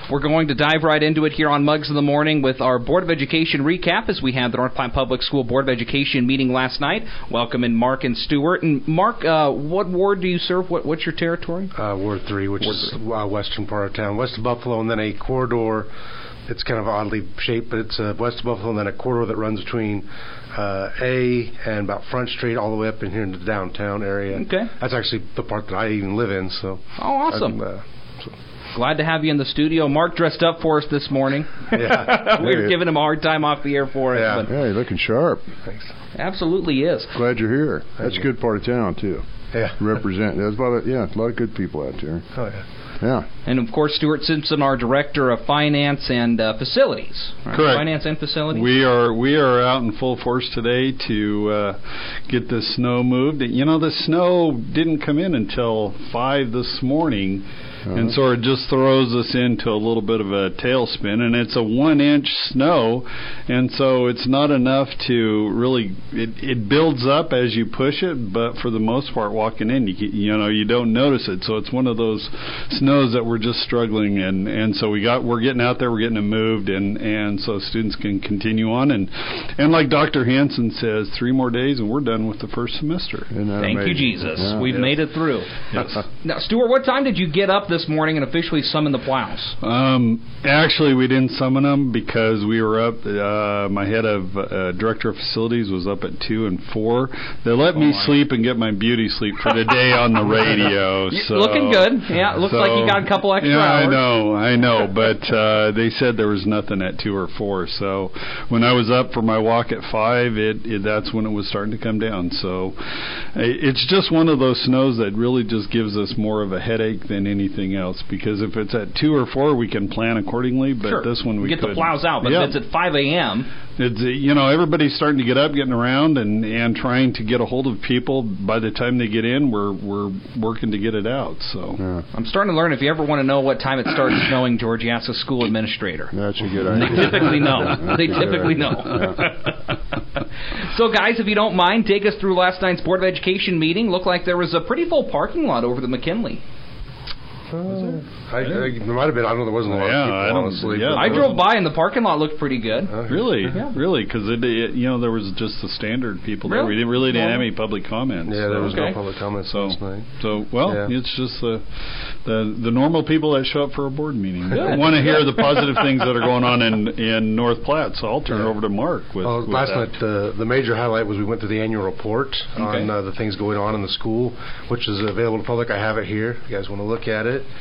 We're going to dive right into it here on Mugs in the Morning with our Board of Education recap as we had the North Platte Public School Board of Education meeting last night. Welcome in Mark and Stewart. And Mark, what ward do you serve? What's your territory? Ward 3, which is western part of town, west of Buffalo, and then a corridor. It's kind of oddly shaped, but it's west of Buffalo, and then a corridor that runs between A and about Front Street all the way up in here into the downtown area. Okay. That's actually the part that I even live in. So. Oh, awesome. Glad to have you in the studio. Mark dressed up for us this morning. Yeah. We were giving him a hard time off the air for it. Yeah, but you're looking sharp. Thanks. Absolutely is. Glad you're here. That's a good part of town, too. Yeah. Represent. There's a lot of good people out there. Oh, yeah. Yeah. And, of course, Stuart Simpson, our Director of Finance and Facilities. Right? Correct. Finance and Facilities. We are out in full force today to get the snow moved. You know, the snow didn't come in until 5 this morning. And so it just throws us into a little bit of a tailspin, and it's a 1-inch snow, and so it's not enough to really. It builds up as you push it, but for the most part, walking in, you don't notice it. So it's one of those snows that we're just struggling, and so we're getting out there, we're getting it moved, and so students can continue on, and like Dr. Hansen says, 3 more days and we're done with the first semester. Thank you, Jesus. Yeah. We've made it through. Yes. Now, Stuart, what time did you get up this morning and officially summon the plows? Actually, we didn't summon them because we were up. My head of Director of Facilities was up at 2 and 4. They let me sleep and get my beauty sleep for the day on the radio. So, looking good. Yeah, it looks like you got a couple extra hours. I know. But they said there was nothing at 2 or 4. So when I was up for my walk at 5, that's when it was starting to come down. So it's just one of those snows that really just gives us more of a headache than anything else. Because if it's at 2 or 4, we can plan accordingly. But sure. this one we get couldn't. The plows out. But if it's at 5 a.m., it's everybody's starting to get up, getting around, and trying to get a hold of people. By the time they get in, we're working to get it out. So I'm starting to learn. If you ever want to know what time it starts snowing, George, you ask a school administrator. That's a good idea. They typically know. They typically know. So, guys, if you don't mind, take us through last night's Board of Education meeting. Looked like there was a pretty full parking lot over the McKinley. There might have been. I don't know. There wasn't a lot of people, honestly. Yeah, I drove by and the parking lot looked pretty good. Really? Yeah. Really? Because there was just the standard people there. We didn't have any public comments. Yeah, there was no public comments last night. It's just the normal people that show up for a board meeting. Want to hear the positive things that are going on in North Platte. So I'll turn it over to Mark. Last night, the major highlight was we went through the annual report on the things going on in the school, which is available to the public. I have it here. If you guys want to look at it.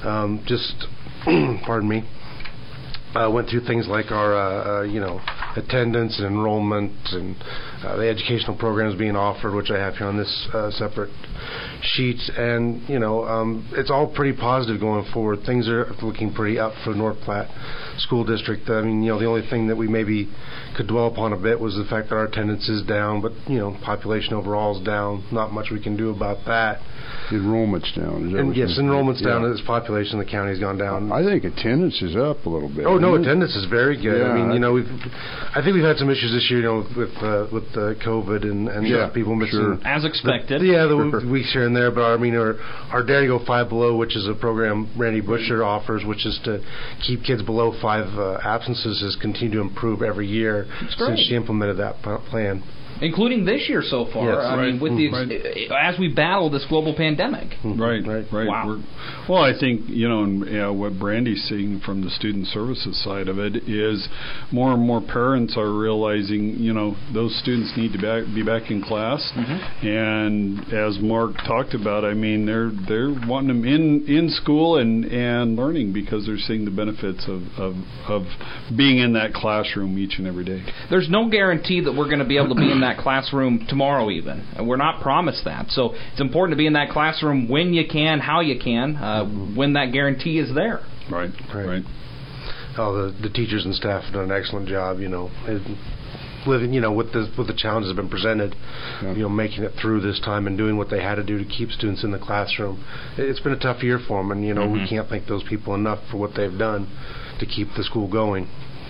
Pardon me. Went through things like our, attendance and enrollment and the educational programs being offered, which I have here on this separate sheet. And, it's all pretty positive going forward. Things are looking pretty up for North Platte School District. I mean, the only thing that we maybe could dwell upon a bit was the fact that our attendance is down, but, population overall is down. Not much we can do about that. Enrollment's down. Yes, enrollment's down. As population in the county has gone down. I think attendance is up a little bit. Oh, no, attendance is very good. Yeah, I mean, I think we've had some issues this year, with COVID and people missing. Sure. As expected. The weeks here and there, but our Dare to Go 5 Below, which is a program Randy Busher offers, which is to keep kids below 5 absences, has continued to improve every year since she implemented that plan. Including this year so far. Yes. I mean, with as we battle this global pandemic. Right. Wow. Well, I think what Brandy's seeing from the student services side of it is more and more parents are realizing those students need to be back in class, and as Mark talked about, I mean they're wanting them in school and learning because they're seeing the benefits of being in that classroom each and every day. There's no guarantee that we're going to be able to be in that classroom tomorrow even. We're not promised that. So it's important to be in that classroom when you can, how you can, when that guarantee is there. Right. Oh, the teachers and staff have done an excellent job, living, with the challenges that have been presented, making it through this time and doing what they had to do to keep students in the classroom. It's been a tough year for them, and, we can't thank those people enough for what they've done to keep the school going.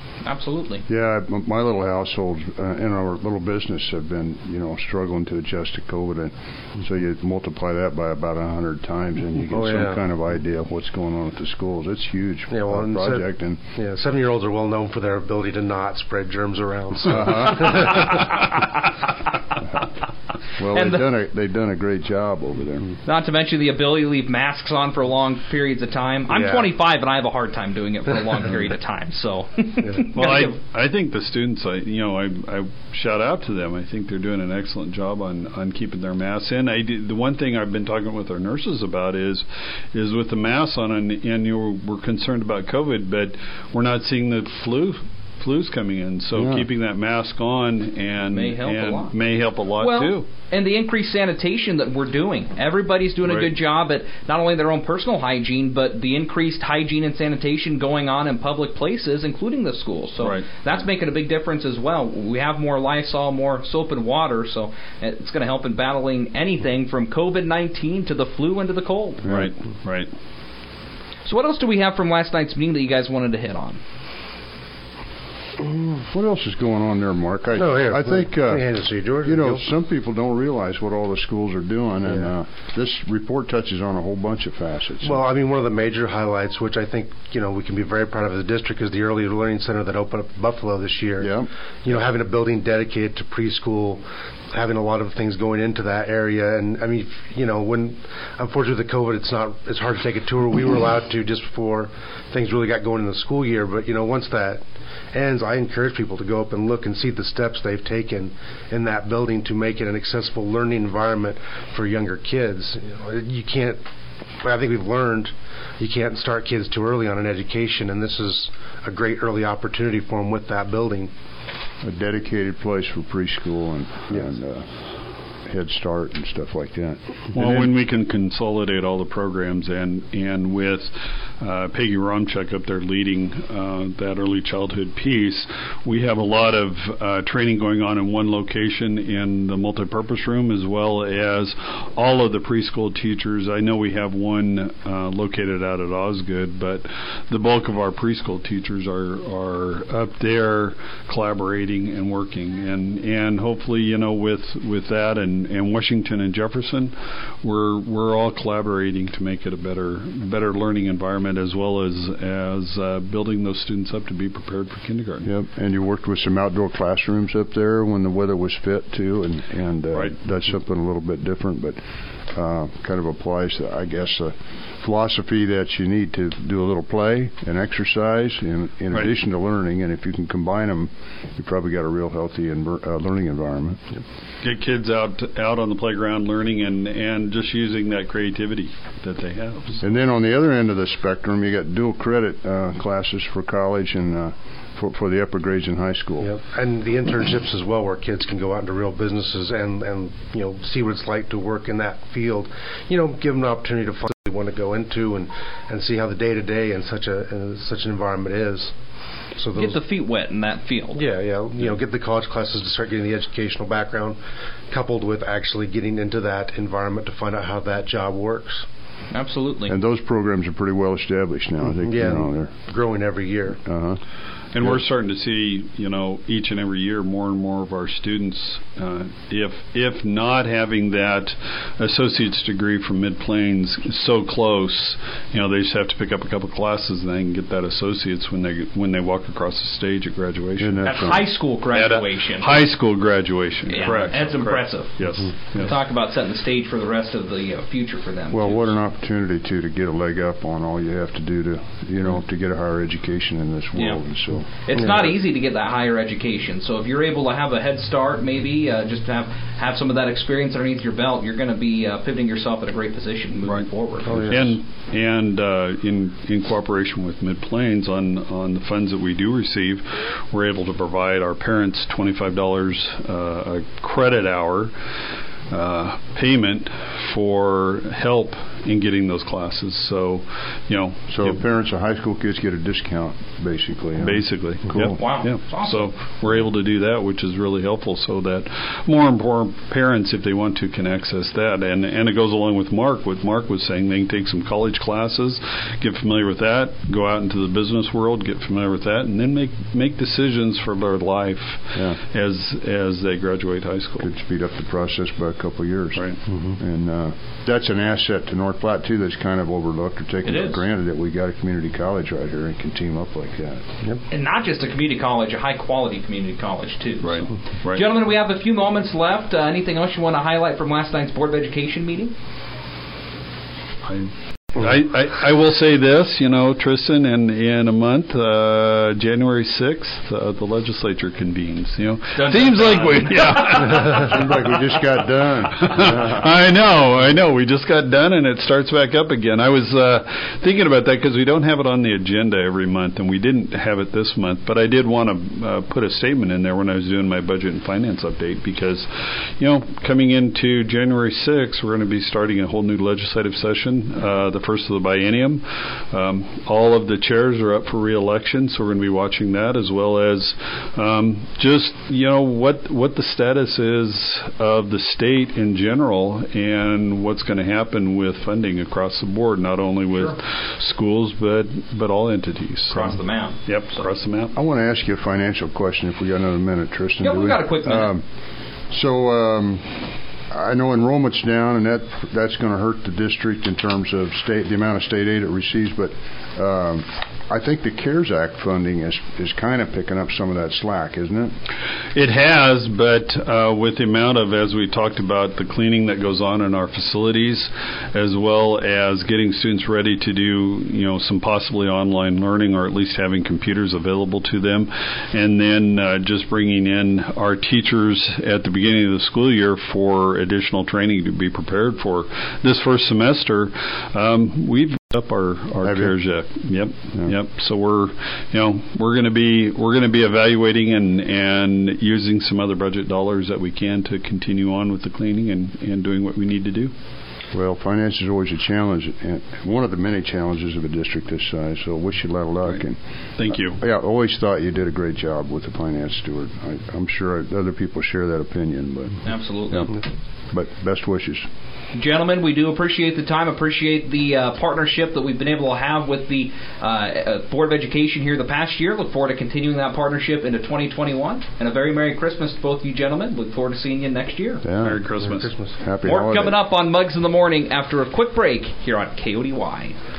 Absolutely. Yeah, my little household and our little business have been, struggling to adjust to COVID, and so you multiply that by about 100 times, and you get some kind of idea of what's going on at the schools. It's huge project, and 7-year-olds are well known for their ability to not spread germs around. So. Well, they've done a great job over there. Not to mention the ability to leave masks on for long periods of time. I'm 25 and I have a hard time doing it for a long period of time. So, well, I think the students, I shout out to them. I think they're doing an excellent job on keeping their masks in. The one thing I've been talking with our nurses about is with the masks on, and we're concerned about COVID, but we're not seeing the flu's coming in, so keeping that mask on may help a lot too. And the increased sanitation that we're doing. Everybody's doing a good job at not only their own personal hygiene, but the increased hygiene and sanitation going on in public places, including the schools. So that's making a big difference as well. We have more Lysol, more soap and water, so it's going to help in battling anything from COVID-19 to the flu and to the cold. Right. Mm-hmm. So what else do we have from last night's meeting that you guys wanted to hit on? What else is going on there, Mark? I think some people don't realize what all the schools are doing, and this report touches on a whole bunch of facets. Well, I mean, one of the major highlights, which I think we can be very proud of as a district, is the Early Learning Center that opened up in Buffalo this year. Yeah. Having a building dedicated to preschool, having a lot of things going into that area, and I mean, when unfortunately with the COVID, it's hard to take a tour. We were allowed to just before things really got going in the school year, but once that ends, I encourage people to go up and look and see the steps they've taken in that building to make it an accessible learning environment for younger kids. You can't. I think we've learned you can't start kids too early on an education, and this is a great early opportunity for them with that building. A dedicated place for preschool and Head Start and stuff like that. Well, when we can consolidate all the programs and with Peggy Romchuk up there leading that early childhood piece, we have a lot of training going on in one location in the multipurpose room, as well as all of the preschool teachers. I know we have one located out at Osgood, but the bulk of our preschool teachers are up there collaborating and working, and hopefully with that and Washington and Jefferson, we're all collaborating to make it a better learning environment, as well as building those students up to be prepared for kindergarten. Yep, and you worked with some outdoor classrooms up there when the weather was fit too, and that's something a little bit different, but kind of applies to, I guess, a philosophy that you need to do a little play and exercise in addition to learning, and if you can combine them, you probably got a real healthy learning environment. Yep. Get kids out on the playground learning and just using that creativity that they have. And then on the other end of the spectrum, you got dual credit classes for college and for the upper grades in high school. Yep. And the internships as well, where kids can go out into real businesses and see what it's like to work in that field. Give them an opportunity to find what they want to go into and see how the day-to-day in such an environment is. So get the feet wet in that field. Get the college classes to start getting the educational background, coupled with actually getting into that environment to find out how that job works. Absolutely. And those programs are pretty well established now. I think they're growing every year. And we're starting to see, each and every year more and more of our students, if not having that associate's degree from Mid-Plains so close, they just have to pick up a couple classes and they can get that associate's when they walk across the stage at graduation. At high school graduation. High school graduation, correct. That's impressive. Yes. Talk about setting the stage for the rest of the future for them. Well, what an opportunity to get a leg up on all you have to do to, to get a higher education in this world. And so it's not easy to get that higher education. So if you're able to have a head start, maybe just to have some of that experience underneath your belt, you're going to be pivoting yourself at a great position moving forward. Oh, yes. And in cooperation with Mid-Plains on the funds that we do receive, we're able to provide our parents $25 a credit hour payment for help in getting those classes. So, So parents of high school kids get a discount, basically. Huh? Basically. Cool. Yep. Wow. Yep. Awesome. So we're able to do that, which is really helpful, so that more and more parents, if they want to, can access that. And it goes along with Mark. What Mark was saying, they can take some college classes, get familiar with that, go out into the business world, get familiar with that, and then make decisions for their life as they graduate high school. Could speed up the process by a couple of years. Right. And that's an asset to North Platte, too, that's kind of overlooked or taken for granted, that we got a community college right here and can team up like that. Yep. And not just a community college, a high-quality community college, too. Right. So. Right. Gentlemen, we have a few moments left. Anything else you want to highlight from last night's Board of Education meeting? I will say this, Tristan, in a month, January 6th, the legislature convenes. Seems like we just got done. I know. We just got done, and it starts back up again. I was thinking about that because we don't have it on the agenda every month, and we didn't have it this month. But I did want to put a statement in there when I was doing my budget and finance update because, coming into January 6th, we're going to be starting a whole new legislative session. The first of the biennium. All of the chairs are up for re-election, so we're going to be watching that, as well as just what the status is of the state in general and what's going to happen with funding across the board, not only with schools but all entities. Across the map. Yep, across the map. I want to ask you a financial question if we got another minute, Tristan. Yeah, we've got a quick minute. I know enrollment's down, and that's going to hurt the district in terms of the amount of state aid it receives. But I think the CARES Act funding is kind of picking up some of that slack, isn't it? It has, but with the amount of, as we talked about, the cleaning that goes on in our facilities, as well as getting students ready to do, some possibly online learning, or at least having computers available to them, and then just bringing in our teachers at the beginning of the school year for additional training to be prepared for this first semester. We've up our CARES Act. Yep. So we're going to be evaluating and using some other budget dollars that we can to continue on with the cleaning and doing what we need to do. Well, finance is always a challenge, and one of the many challenges of a district this size. So, wish you a lot of luck. Right. And thank you. I always thought you did a great job with the finance steward. I'm sure other people share that opinion, but absolutely. But best wishes. Gentlemen, we do appreciate the time, appreciate the partnership that we've been able to have with the Board of Education here the past year. Look forward to continuing that partnership into 2021. And a very Merry Christmas to both of you gentlemen. Look forward to seeing you next year. Yeah. Merry Christmas. Happy More holidays. coming up on Mugs in the Morning after a quick break here on KODY.